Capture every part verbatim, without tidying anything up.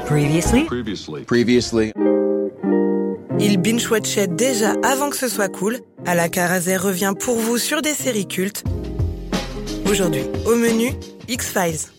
Previously. Previously. Previously. Il binge-watchait déjà avant que ce soit cool. Alaka Razé revient pour vous sur des séries cultes. Aujourd'hui, au menu, X-Files.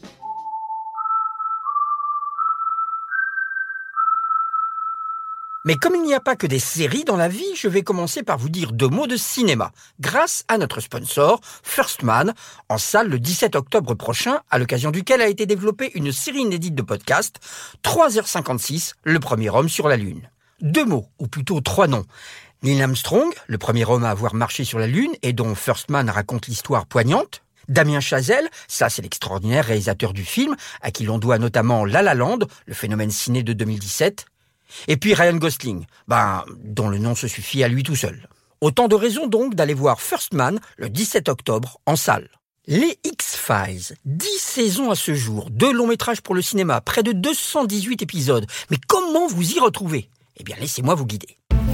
Mais comme il n'y a pas que des séries dans la vie, je vais commencer par vous dire deux mots de cinéma, grâce à notre sponsor, First Man, en salle le dix-sept octobre prochain, à l'occasion duquel a été développée une série inédite de podcasts, trois heures cinquante-six, le premier homme sur la Lune. Deux mots, ou plutôt trois noms. Neil Armstrong, le premier homme à avoir marché sur la Lune et dont First Man raconte l'histoire poignante. Damien Chazelle, ça c'est l'extraordinaire réalisateur du film, à qui l'on doit notamment La La Land, le phénomène ciné de deux mille dix-sept. Et puis Ryan Gosling, ben, dont le nom se suffit à lui tout seul. Autant de raisons donc d'aller voir First Man le dix-sept octobre en salle. Les X-Files, dix saisons à ce jour, deux longs métrages pour le cinéma, près de deux cent dix-huit épisodes. Mais comment vous y retrouver ? Eh bien, laissez-moi vous guider.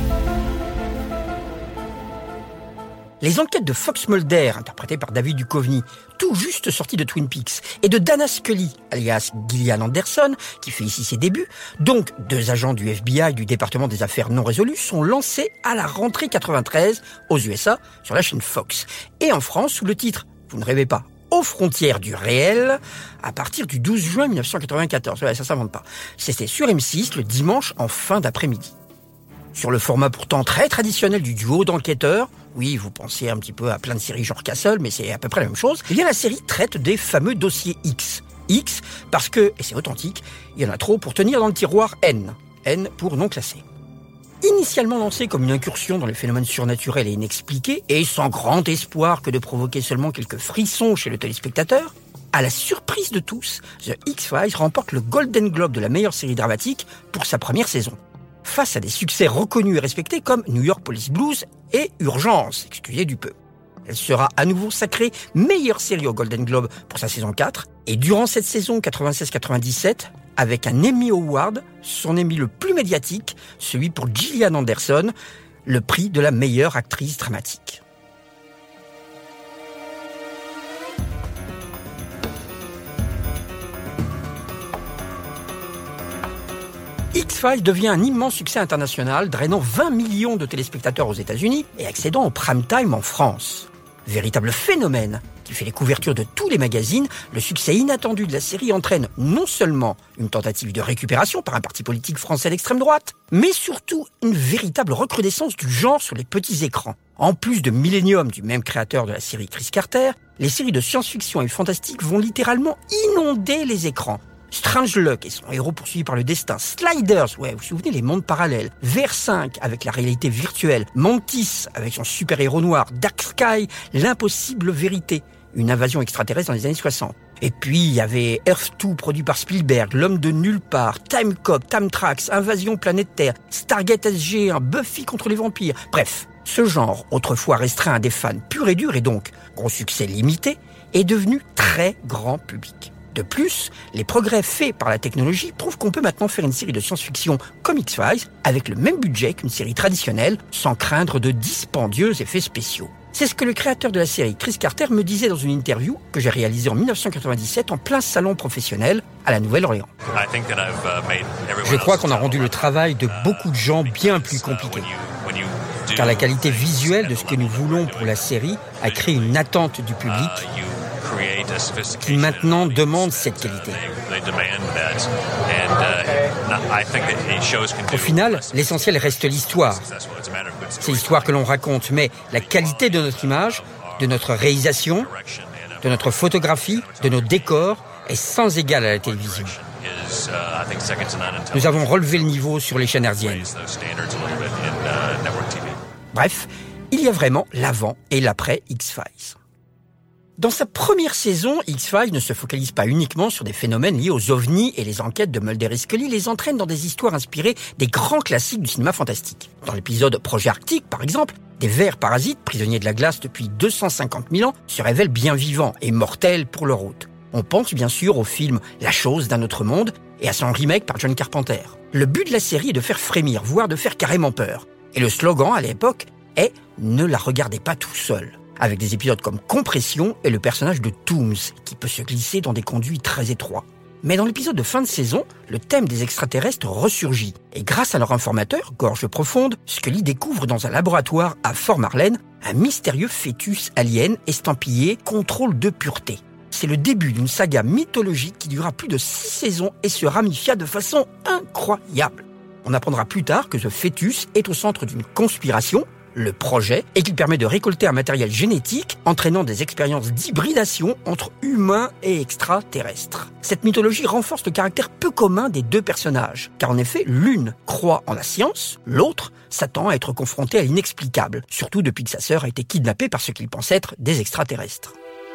Les enquêtes de Fox Mulder, interprétées par David Duchovny, tout juste sorti de Twin Peaks, et de Dana Scully, alias Gillian Anderson, qui fait ici ses débuts, donc deux agents du F B I du département des affaires non résolues, sont lancés à la rentrée quatre-vingt-treize aux U S A sur la chaîne Fox, et en France sous le titre, vous ne rêvez pas, aux frontières du réel, à partir du douze juin mille neuf cent quatre-vingt-quatorze. Ouais, ça s'invente pas. C'était sur M six le dimanche en fin d'après-midi. Sur le format pourtant très traditionnel du duo d'enquêteurs, oui, vous pensez un petit peu à plein de séries genre Castle, mais c'est à peu près la même chose, eh bien la série traite des fameux dossiers X. X parce que, et c'est authentique, il y en a trop pour tenir dans le tiroir N. N pour non classé. Initialement lancé comme une incursion dans les phénomènes surnaturels et inexpliqués, et sans grand espoir que de provoquer seulement quelques frissons chez le téléspectateur, à la surprise de tous, The X-Files remporte le Golden Globe de la meilleure série dramatique pour sa première saison. Face à des succès reconnus et respectés comme New York Police Blues et Urgence, excusez du peu. Elle sera à nouveau sacrée meilleure série au Golden Globe pour sa saison quatre, et durant cette saison quatre-vingt-seize quatre-vingt-dix-sept, avec un Emmy Award, son Emmy le plus médiatique, celui pour Gillian Anderson, le prix de la meilleure actrice dramatique. X-Files devient un immense succès international, drainant vingt millions de téléspectateurs aux États-Unis et accédant au prime time en France. Véritable phénomène qui fait les couvertures de tous les magazines, le succès inattendu de la série entraîne non seulement une tentative de récupération par un parti politique français d'extrême droite, mais surtout une véritable recrudescence du genre sur les petits écrans. En plus de Millennium du même créateur de la série Chris Carter, les séries de science-fiction et fantastique vont littéralement inonder les écrans. Strangeluck et son héros poursuivi par le destin, Sliders, ouais, vous vous souvenez, les mondes parallèles, V R cinq avec la réalité virtuelle, Mantis avec son super-héros noir, Dark Sky, l'impossible vérité, une invasion extraterrestre dans les années soixante. Et puis, il y avait Earth deux produit par Spielberg, L'homme de nulle part, Time Cop, Time Trax, Invasion Planète Terre, Stargate S G un, Buffy contre les vampires. Bref, ce genre, autrefois restreint à des fans purs et durs et donc gros succès limité, est devenu très grand public. De plus, les progrès faits par la technologie prouvent qu'on peut maintenant faire une série de science-fiction comme X-Files avec le même budget qu'une série traditionnelle, sans craindre de dispendieux effets spéciaux. C'est ce que le créateur de la série, Chris Carter, me disait dans une interview que j'ai réalisée en dix-neuf cent quatre-vingt-dix-sept en plein salon professionnel à la Nouvelle-Orléans. Je crois qu'on a rendu le travail de beaucoup de gens bien plus compliqué. Car la qualité visuelle de ce que nous voulons pour la série a créé une attente du public qui maintenant demande cette qualité. Au final, l'essentiel reste l'histoire. C'est l'histoire que l'on raconte, mais la qualité de notre image, de notre réalisation, de notre photographie, de nos décors est sans égal à la télévision. Nous avons relevé le niveau sur les chaînes hertziennes. Bref, il y a vraiment l'avant et l'après X-Files. Dans sa première saison, X-Files ne se focalise pas uniquement sur des phénomènes liés aux ovnis et les enquêtes de Mulder et Scully les entraînent dans des histoires inspirées des grands classiques du cinéma fantastique. Dans l'épisode Projet Arctique, par exemple, des vers parasites, prisonniers de la glace depuis deux cent cinquante mille ans, se révèlent bien vivants et mortels pour leur hôte. On pense bien sûr au film La chose d'un autre monde et à son remake par John Carpenter. Le but de la série est de faire frémir, voire de faire carrément peur. Et le slogan à l'époque est « Ne la regardez pas tout seul ». Avec des épisodes comme Compression et le personnage de Tooms, qui peut se glisser dans des conduits très étroits. Mais dans l'épisode de fin de saison, le thème des extraterrestres ressurgit. Et grâce à leur informateur, Gorge Profonde, Scully découvre dans un laboratoire à Fort Marlène un mystérieux fœtus alien estampillé « Contrôle de pureté ». C'est le début d'une saga mythologique qui durera plus de six saisons et se ramifia de façon incroyable. On apprendra plus tard que ce fœtus est au centre d'une conspiration, le projet, et qu'il permet de récolter un matériel génétique entraînant des expériences d'hybridation entre humains et extraterrestres. Cette mythologie renforce le caractère peu commun des deux personnages, car en effet, l'une croit en la science, l'autre s'attend à être confrontée à l'inexplicable, surtout depuis que sa sœur a été kidnappée par ce qu'il pense être des extraterrestres.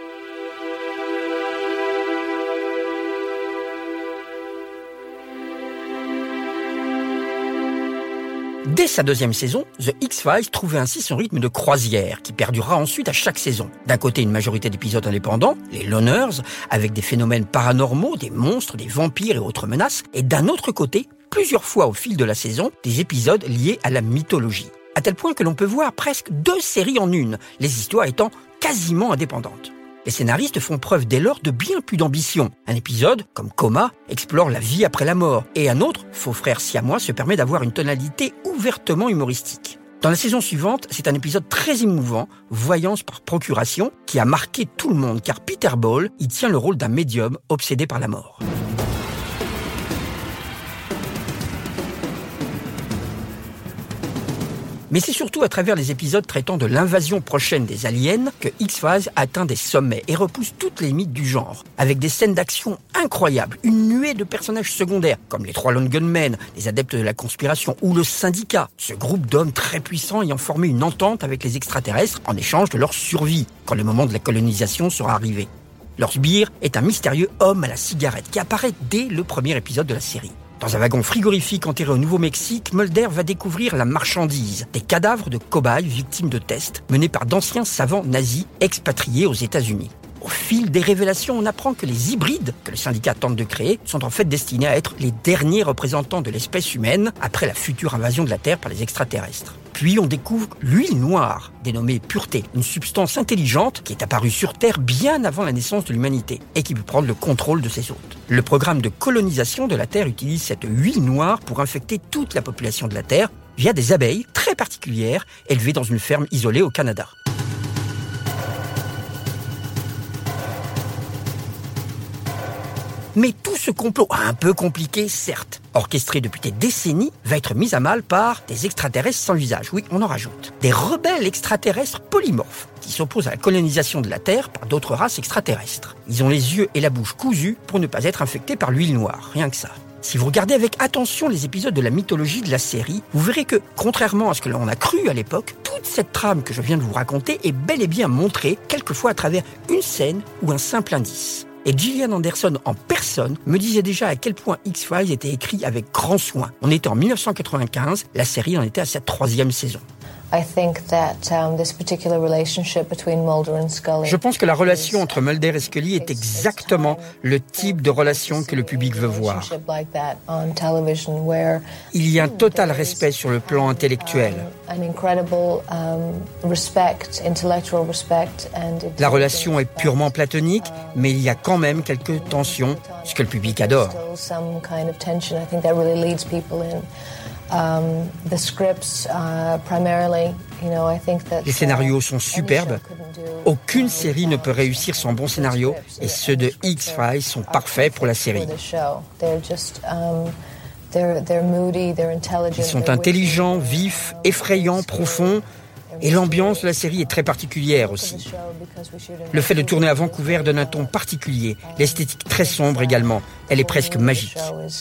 Dès sa deuxième saison, The X-Files trouvait ainsi son rythme de croisière, qui perdurera ensuite à chaque saison. D'un côté, une majorité d'épisodes indépendants, les loners, avec des phénomènes paranormaux, des monstres, des vampires et autres menaces, et d'un autre côté, plusieurs fois au fil de la saison, des épisodes liés à la mythologie. À tel point que l'on peut voir presque deux séries en une, les histoires étant quasiment indépendantes. Les scénaristes font preuve dès lors de bien plus d'ambition. Un épisode, comme Coma, explore la vie après la mort, et un autre, Faux frères siamois, se permet d'avoir une tonalité ouvertement humoristique. Dans la saison suivante, c'est un épisode très émouvant, Voyance par procuration, qui a marqué tout le monde, car Peter Ball y tient le rôle d'un médium obsédé par la mort. Mais c'est surtout à travers les épisodes traitant de l'invasion prochaine des aliens que X-Files atteint des sommets et repousse toutes les limites du genre, avec des scènes d'action incroyables, une nuée de personnages secondaires, comme les trois Lone Gunmen, les adeptes de la conspiration ou le syndicat, ce groupe d'hommes très puissants ayant formé une entente avec les extraterrestres en échange de leur survie, quand le moment de la colonisation sera arrivé. Leur sbire est un mystérieux homme à la cigarette qui apparaît dès le premier épisode de la série. Dans un wagon frigorifique enterré au Nouveau-Mexique, Mulder va découvrir la marchandise, des cadavres de cobayes victimes de tests menés par d'anciens savants nazis expatriés aux États-Unis. Au fil des révélations, on apprend que les hybrides que le syndicat tente de créer sont en fait destinés à être les derniers représentants de l'espèce humaine après la future invasion de la Terre par les extraterrestres. Puis on découvre l'huile noire, dénommée pureté, une substance intelligente qui est apparue sur Terre bien avant la naissance de l'humanité et qui peut prendre le contrôle de ses hôtes. Le programme de colonisation de la Terre utilise cette huile noire pour infecter toute la population de la Terre via des abeilles très particulières élevées dans une ferme isolée au Canada. Mais tout ce complot, un peu compliqué certes, orchestré depuis des décennies, va être mis à mal par des extraterrestres sans visage. Oui, on en rajoute. Des rebelles extraterrestres polymorphes qui s'opposent à la colonisation de la Terre par d'autres races extraterrestres. Ils ont les yeux et la bouche cousus pour ne pas être infectés par l'huile noire, rien que ça. Si vous regardez avec attention les épisodes de la mythologie de la série, vous verrez que, contrairement à ce que l'on a cru à l'époque, toute cette trame que je viens de vous raconter est bel et bien montrée, quelquefois à travers une scène ou un simple indice. Et Gillian Anderson en personne me disait déjà à quel point X-Files était écrit avec grand soin. On était en dix-neuf cent quatre-vingt-quinze, la série en était à sa troisième saison. Je pense que la relation entre Mulder et Scully est exactement le type de relation que le public veut voir. Il y a un total respect sur le plan intellectuel. La relation est purement platonique, mais il y a quand même quelques tensions, ce que le public adore. Um, the scripts, uh, primarily, you know, I think that, les scénarios sont superbes. Aucune série ne peut réussir sans bon scénario, et ceux de X-Files sont parfaits pour la série. Ils sont intelligents, vifs, effrayants, profonds, et l'ambiance de la série est très particulière aussi. Le fait de tourner à Vancouver donne un ton particulier, l'esthétique très sombre également, elle est presque magique.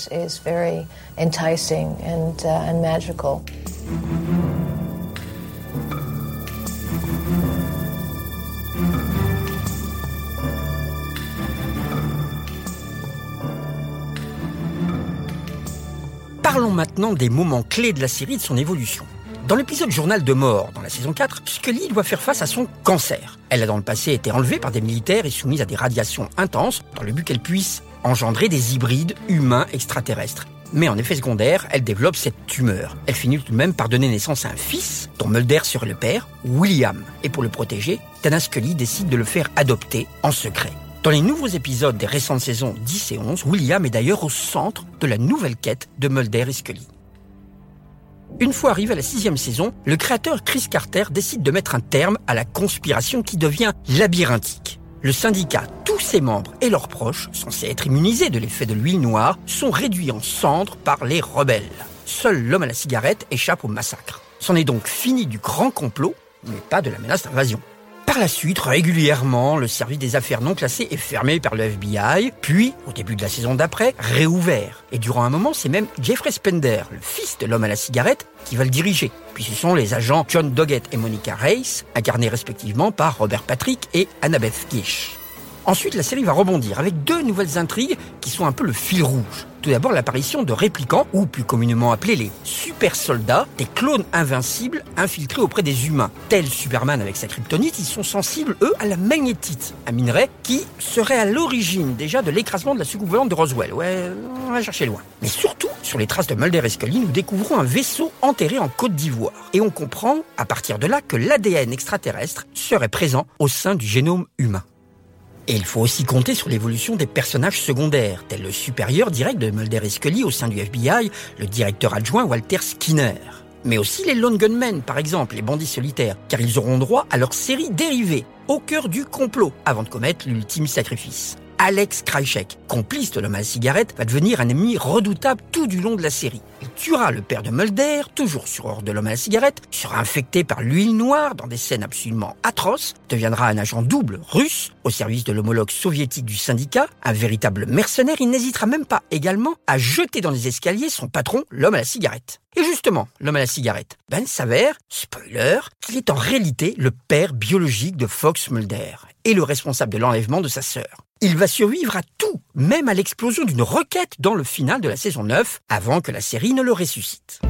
Parlons maintenant des moments clés de la série et de son évolution. Dans l'épisode Journal de mort, dans la saison quatre, Scully doit faire face à son cancer. Elle a dans le passé été enlevée par des militaires et soumise à des radiations intenses dans le but qu'elle puisse engendrer des hybrides humains extraterrestres. Mais en effet secondaire, elle développe cette tumeur. Elle finit tout de même par donner naissance à un fils, dont Mulder serait le père, William. Et pour le protéger, Dana Scully décide de le faire adopter en secret. Dans les nouveaux épisodes des récentes saisons dix et onze, William est d'ailleurs au centre de la nouvelle quête de Mulder et Scully. Une fois arrivé à la sixième saison, le créateur Chris Carter décide de mettre un terme à la conspiration qui devient labyrinthique. Le syndicat, tous ses membres et leurs proches, censés être immunisés de l'effet de l'huile noire, sont réduits en cendres par les rebelles. Seul l'homme à la cigarette échappe au massacre. C'en est donc fini du grand complot, mais pas de la menace d'invasion. Par la suite, régulièrement, le service des affaires non classées est fermé par le F B I, puis, au début de la saison d'après, réouvert. Et durant un moment, c'est même Jeffrey Spender, le fils de l'homme à la cigarette, qui va le diriger. Puis ce sont les agents John Doggett et Monica Reiss, incarnés respectivement par Robert Patrick et Annabeth Gish. Ensuite, la série va rebondir avec deux nouvelles intrigues qui sont un peu le fil rouge. Tout d'abord, l'apparition de réplicants, ou plus communément appelés les super-soldats, des clones invincibles infiltrés auprès des humains. Tels Superman avec sa kryptonite, ils sont sensibles, eux, à la magnétite, un minerai qui serait à l'origine déjà de l'écrasement de la soucoupe volante de Roswell. Ouais, on va chercher loin. Mais surtout, sur les traces de Mulder et Scully, nous découvrons un vaisseau enterré en Côte d'Ivoire. Et on comprend, à partir de là, que l'A D N extraterrestre serait présent au sein du génome humain. Et il faut aussi compter sur l'évolution des personnages secondaires, tels le supérieur direct de Mulder et Scully au sein du F B I, le directeur adjoint Walter Skinner. Mais aussi les lone gunmen, par exemple, les bandits solitaires, car ils auront droit à leur série dérivée, au cœur du complot, avant de commettre l'ultime sacrifice. Alex Krycek, complice de l'homme à la cigarette, va devenir un ennemi redoutable tout du long de la série. Il tuera le père de Mulder, toujours sur ordre de l'homme à la cigarette, sera infecté par l'huile noire dans des scènes absolument atroces, deviendra un agent double russe au service de l'homologue soviétique du syndicat, un véritable mercenaire. Il n'hésitera même pas également à jeter dans les escaliers son patron, l'homme à la cigarette. Et justement, l'homme à la cigarette, ben s'avère, spoiler, qu'il est en réalité le père biologique de Fox Mulder et le responsable de l'enlèvement de sa sœur. Il va survivre à tout, même à l'explosion d'une roquette dans le final de la saison neuf, avant que la série ne le ressuscite.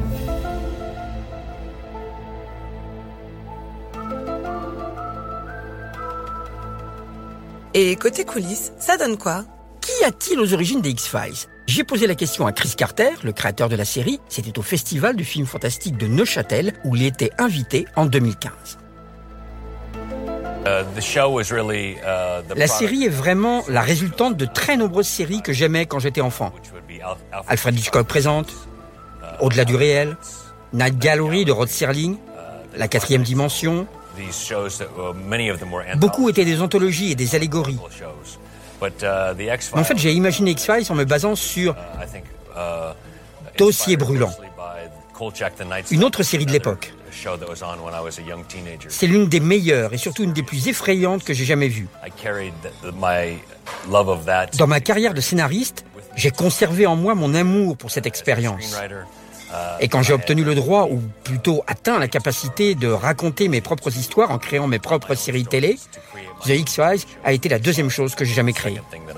Et côté coulisses, ça donne quoi ? Qu'y a-t-il aux origines des X-Files ? J'ai posé la question à Chris Carter, le créateur de la série. C'était au Festival du film fantastique de Neuchâtel, où il était invité en deux mille quinze. La série est vraiment la résultante de très nombreuses séries que j'aimais quand j'étais enfant. Alfred Hitchcock présente, Au-delà du réel, Night Gallery de Rod Serling, La quatrième dimension. Beaucoup étaient des anthologies et des allégories. En fait, j'ai imaginé X-Files en me basant sur Dossier brûlant, une autre série de l'époque. C'est l'une des meilleures et surtout une des plus effrayantes que j'ai jamais vues. Dans ma carrière de scénariste, j'ai conservé en moi mon amour pour cette expérience. Et quand j'ai obtenu le droit, ou plutôt atteint la capacité de raconter mes propres histoires en créant mes propres séries télé, The X-Files a été la deuxième chose que j'ai jamais créée.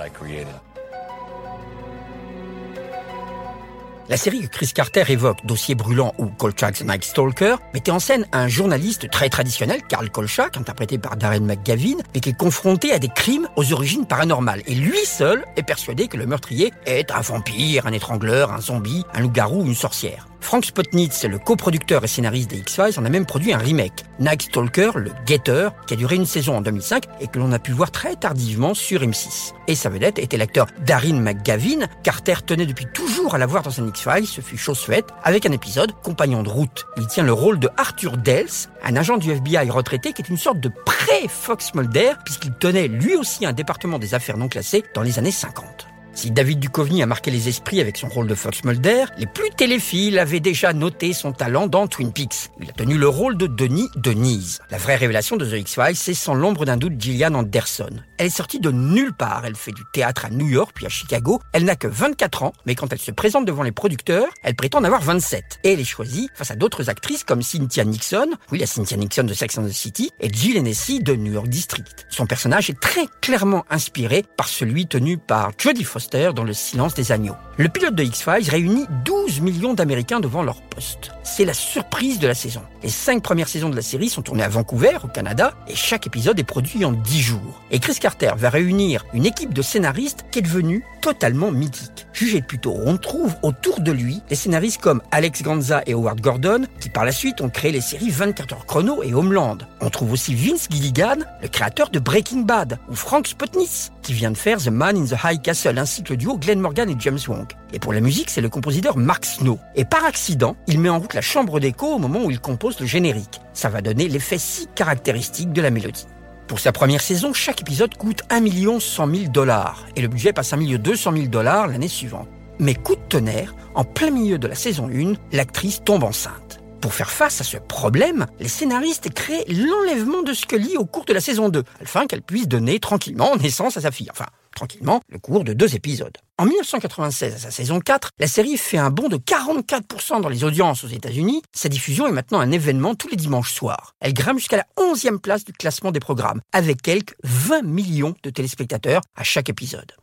La série que Chris Carter évoque, Dossier brûlant ou Kolchak's Night Stalker, mettait en scène un journaliste très traditionnel, Carl Kolchak, interprété par Darren McGavin, mais qui est confronté à des crimes aux origines paranormales. Et lui seul est persuadé que le meurtrier est un vampire, un étrangleur, un zombie, un loup-garou ou une sorcière. Frank Spotnitz, le coproducteur et scénariste des X-Files, en a même produit un remake, Night Stalker, le guetteur, qui a duré une saison en deux mille cinq et que l'on a pu voir très tardivement sur M six. Et sa vedette était l'acteur Darren McGavin. Carter tenait depuis toujours à la voir dans un X-Files, ce fut chose faite, avec un épisode, Compagnon de route. Il tient le rôle de Arthur Dales, un agent du F B I retraité qui est une sorte de pré-Fox Mulder, puisqu'il tenait lui aussi un département des affaires non classées dans les années cinquante. Si David Duchovny a marqué les esprits avec son rôle de Fox Mulder, les plus téléphiles avaient déjà noté son talent dans Twin Peaks. Il a tenu le rôle de Denis Denise. La vraie révélation de The X-Files, c'est sans l'ombre d'un doute Gillian Anderson. Elle est sortie de nulle part. Elle fait du théâtre à New York puis à Chicago. Elle n'a que vingt-quatre ans, mais quand elle se présente devant les producteurs, elle prétend en avoir vingt-sept. Et elle est choisie face à d'autres actrices comme Cynthia Nixon, oui la Cynthia Nixon de Sex and the City, et Jill Hennessy de New York District. Son personnage est très clairement inspiré par celui tenu par Jodie Foster dans Le Silence des agneaux. Le pilote de X-Files réunit douze millions d'Américains devant leur poste. c'est la surprise de la saison. Les cinq premières saisons de la série sont tournées à Vancouver, au Canada, et chaque épisode est produit en dix jours. Et Chris Carter va réunir une équipe de scénaristes qui est devenue totalement mythique. Jugez plutôt, on trouve autour de lui des scénaristes comme Alex Ganza et Howard Gordon, qui par la suite ont créé les séries vingt-quatre heures chrono et Homeland. On trouve aussi Vince Gilligan, le créateur de Breaking Bad, ou Frank Spotnitz, qui vient de faire The Man in the High Castle, ainsi que le duo Glenn Morgan et James Wong. Et pour la musique, c'est le compositeur Mark Snow. Et par accident, il met en route la chambre d'écho au moment où il compose le générique. Ça va donner l'effet si caractéristique de la mélodie. Pour sa première saison, chaque épisode coûte un million cent mille dollars et le budget passe à un million deux cent mille dollars l'année suivante. Mais coup de tonnerre, en plein milieu de la saison un, l'actrice tombe enceinte. Pour faire face à ce problème, les scénaristes créent l'enlèvement de Scully au cours de la saison deux, afin qu'elle puisse donner tranquillement naissance à sa fille. Enfin, tranquillement, le cours de deux épisodes. En dix-neuf cent quatre-vingt-seize, à sa saison quatre, la série fait un bond de quarante-quatre pour cent dans les audiences aux États-Unis. Sa diffusion est maintenant un événement tous les dimanches soirs. Elle grimpe jusqu'à la onzième place du classement des programmes, avec quelques vingt millions de téléspectateurs à chaque épisode.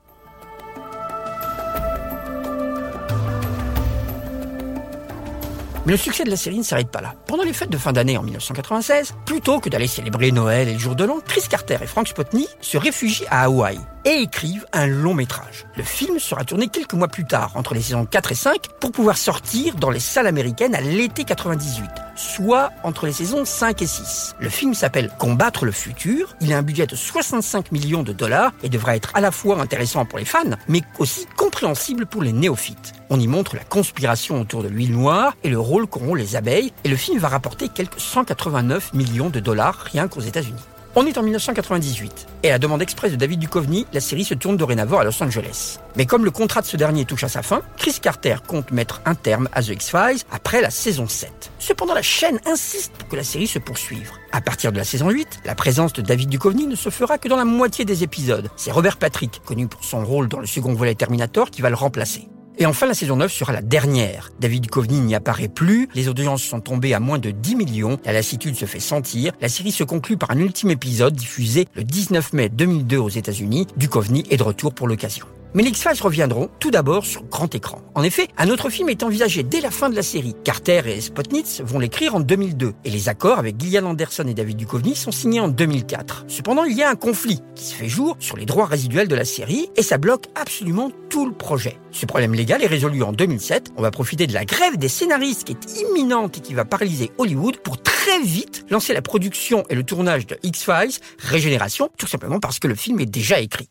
Mais le succès de la série ne s'arrête pas là. Pendant les fêtes de fin d'année en dix-neuf cent quatre-vingt-seize, plutôt que d'aller célébrer Noël et le jour de l'an, Chris Carter et Frank Spotnitz se réfugient à Hawaï et écrivent un long métrage. Le film sera tourné quelques mois plus tard, entre les saisons quatre et cinq, pour pouvoir sortir dans les salles américaines à l'été quatre-vingt-dix-huit, soit entre les saisons cinq et six. Le film s'appelle Combattre le futur, il a un budget de soixante-cinq millions de dollars et devra être à la fois intéressant pour les fans, mais aussi compréhensible pour les néophytes. On y montre la conspiration autour de l'huile noire et le rôle qu'auront les abeilles, et le film va rapporter quelques cent quatre-vingt-neuf millions de dollars rien qu'aux États-Unis. On est en dix-neuf cent quatre-vingt-dix-huit, et à la demande express de David Duchovny, la série se tourne dorénavant à Los Angeles. Mais comme le contrat de ce dernier touche à sa fin, Chris Carter compte mettre un terme à The X-Files après la saison sept. Cependant, la chaîne insiste pour que la série se poursuive. À partir de la saison huit, la présence de David Duchovny ne se fera que dans la moitié des épisodes. C'est Robert Patrick, connu pour son rôle dans le second volet Terminator, qui va le remplacer. Et enfin, la saison neuf sera la dernière. David Duchovny n'y apparaît plus, les audiences sont tombées à moins de dix millions, la lassitude se fait sentir, la série se conclut par un ultime épisode diffusé le dix-neuf mai deux mille deux aux États-Unis. Duchovny est de retour pour l'occasion. Mais les X-Files reviendront tout d'abord sur grand écran. En effet, un autre film est envisagé dès la fin de la série. Carter et Spotnitz vont l'écrire en deux mille deux, et les accords avec Gillian Anderson et David Duchovny sont signés en deux mille quatre. Cependant, il y a un conflit qui se fait jour sur les droits résiduels de la série, et ça bloque absolument tout le projet. Ce problème légal est résolu en deux mille sept. On va profiter de la grève des scénaristes qui est imminente et qui va paralyser Hollywood pour très vite lancer la production et le tournage de X-Files Régénération, tout simplement parce que le film est déjà écrit.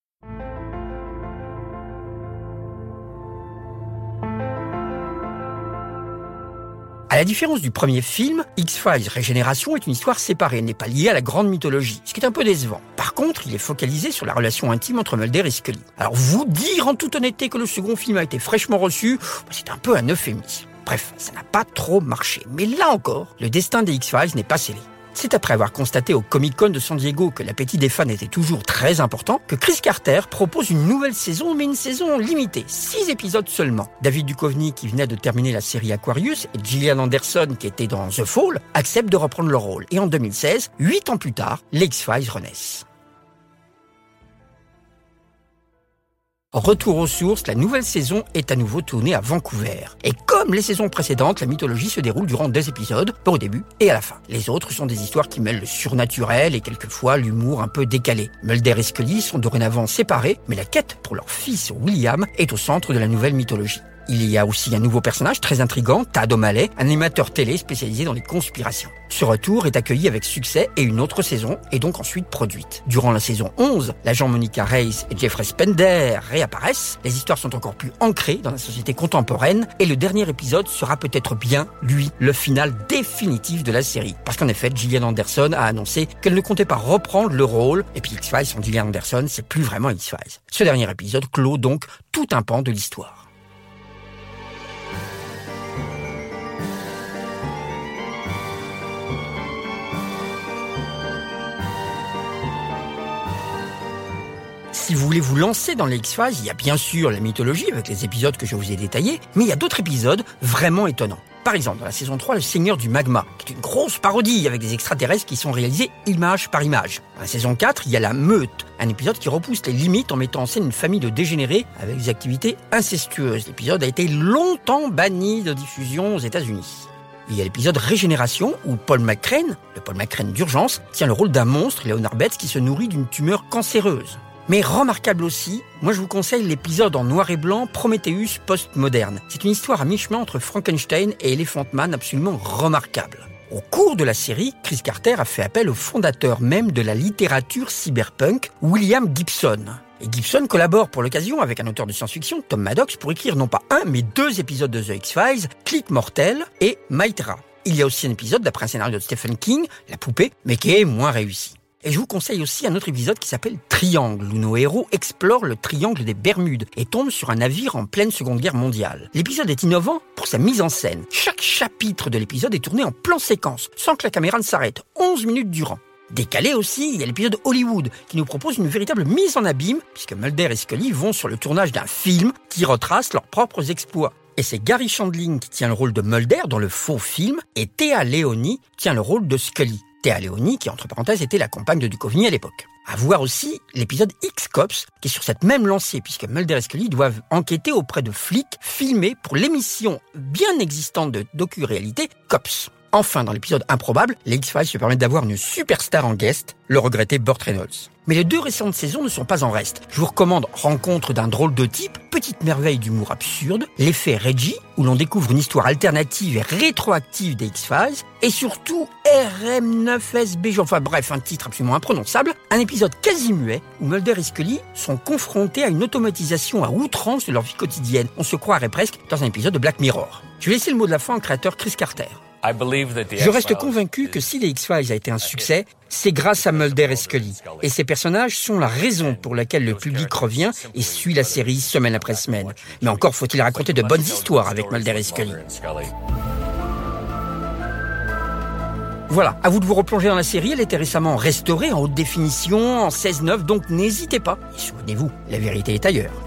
À la différence du premier film, X-Files Régénération est une histoire séparée, n'est pas liée à la grande mythologie, ce qui est un peu décevant. Par contre, il est focalisé sur la relation intime entre Mulder et Scully. Alors vous dire en toute honnêteté que le second film a été fraîchement reçu, c'est un peu un euphémisme. Bref, ça n'a pas trop marché. Mais là encore, le destin des X-Files n'est pas scellé. C'est après avoir constaté au Comic-Con de San Diego que l'appétit des fans était toujours très important que Chris Carter propose une nouvelle saison, mais une saison limitée, six épisodes seulement. David Duchovny, qui venait de terminer la série Aquarius, et Gillian Anderson, qui était dans The Fall, acceptent de reprendre leur rôle. Et en deux mille seize, huit ans plus tard, les X-Files renaissent. Retour aux sources, la nouvelle saison est à nouveau tournée à Vancouver. Et comme les saisons précédentes, la mythologie se déroule durant deux épisodes, au début et à la fin. Les autres sont des histoires qui mêlent le surnaturel et quelquefois l'humour un peu décalé. Mulder et Scully sont dorénavant séparés, mais la quête pour leur fils William est au centre de la nouvelle mythologie. Il y a aussi un nouveau personnage très intrigant, Tad O'Malley, un animateur télé spécialisé dans les conspirations. Ce retour est accueilli avec succès et une autre saison est donc ensuite produite. Durant la saison onze, l'agent Monica Reyes et Jeffrey Spender réapparaissent. Les histoires sont encore plus ancrées dans la société contemporaine et le dernier épisode sera peut-être bien, lui, le final définitif de la série. Parce qu'en effet, Gillian Anderson a annoncé qu'elle ne comptait pas reprendre le rôle et puis X-Files sans Gillian Anderson, c'est plus vraiment X-Files. Ce dernier épisode clôt donc tout un pan de l'histoire. Si vous voulez vous lancer dans les X-Files, il y a bien sûr la mythologie avec les épisodes que je vous ai détaillés, mais il y a d'autres épisodes vraiment étonnants. Par exemple, dans la saison trois, Le Seigneur du Magma, qui est une grosse parodie avec des extraterrestres qui sont réalisés image par image. Dans la saison quatre, il y a La Meute, un épisode qui repousse les limites en mettant en scène une famille de dégénérés avec des activités incestueuses. L'épisode a été longtemps banni de diffusion aux États-Unis. Il y a l'épisode Régénération, où Paul McCrane, le Paul McCrane d'urgence, tient le rôle d'un monstre, Leonard Betts, qui se nourrit d'une tumeur cancéreuse. Mais remarquable aussi, moi je vous conseille l'épisode en noir et blanc Prometheus post-moderne. C'est une histoire à mi-chemin entre Frankenstein et Elephant Man absolument remarquable. Au cours de la série, Chris Carter a fait appel au fondateur même de la littérature cyberpunk, William Gibson. Et Gibson collabore pour l'occasion avec un auteur de science-fiction, Tom Maddox, pour écrire non pas un, mais deux épisodes de The X-Files, Click Mortel et Maitera. Il y a aussi un épisode d'après un scénario de Stephen King, La Poupée, mais qui est moins réussi. Et je vous conseille aussi un autre épisode qui s'appelle Triangle, où nos héros explorent le triangle des Bermudes et tombent sur un navire en pleine Seconde Guerre mondiale. L'épisode est innovant pour sa mise en scène. Chaque chapitre de l'épisode est tourné en plan séquence, sans que la caméra ne s'arrête, onze minutes durant. Décalé aussi, il y a l'épisode Hollywood, qui nous propose une véritable mise en abîme, puisque Mulder et Scully vont sur le tournage d'un film qui retrace leurs propres exploits. Et c'est Gary Shandling qui tient le rôle de Mulder dans le faux film, et Téa Leoni tient le rôle de Scully. Téa Leoni, qui entre parenthèses était la compagne de Duchovny à l'époque. À voir aussi l'épisode X-Cops, qui est sur cette même lancée, puisque Mulder et Scully doivent enquêter auprès de flics filmés pour l'émission bien existante de docu-réalité Cops. Enfin, dans l'épisode improbable, les X-Files se permettent d'avoir une superstar en guest, le regretté Burt Reynolds. Mais les deux récentes saisons ne sont pas en reste. Je vous recommande Rencontre d'un drôle de type, petite merveille d'humour absurde, l'effet Reggie, où l'on découvre une histoire alternative et rétroactive des X-Files, et surtout R M neuf S B J, enfin bref, un titre absolument imprononçable, un épisode quasi muet, où Mulder et Scully sont confrontés à une automatisation à outrance de leur vie quotidienne. On se croirait presque dans un épisode de Black Mirror. Je vais laisser le mot de la fin au créateur Chris Carter. Je reste convaincu que si les X-Files a été un succès, c'est grâce à Mulder et Scully. Et ces personnages sont la raison pour laquelle le public revient et suit la série semaine après semaine. Mais encore faut-il raconter de bonnes histoires avec Mulder et Scully. Voilà, à vous de vous replonger dans la série, elle était récemment restaurée en haute définition, en seize neuf, donc n'hésitez pas. Et souvenez-vous, la vérité est ailleurs.